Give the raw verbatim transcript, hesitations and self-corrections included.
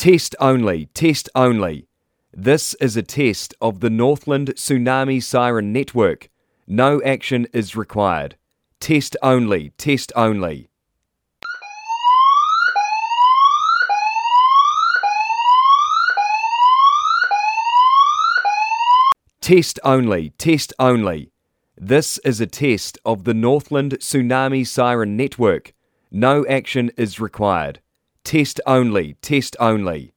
Test only, test only. This is a test of the Northland Tsunami Siren Network. No action is required. Test only, test only. Test only, test only. This is a test of the Northland Tsunami Siren Network. No action is required. Test only, test only.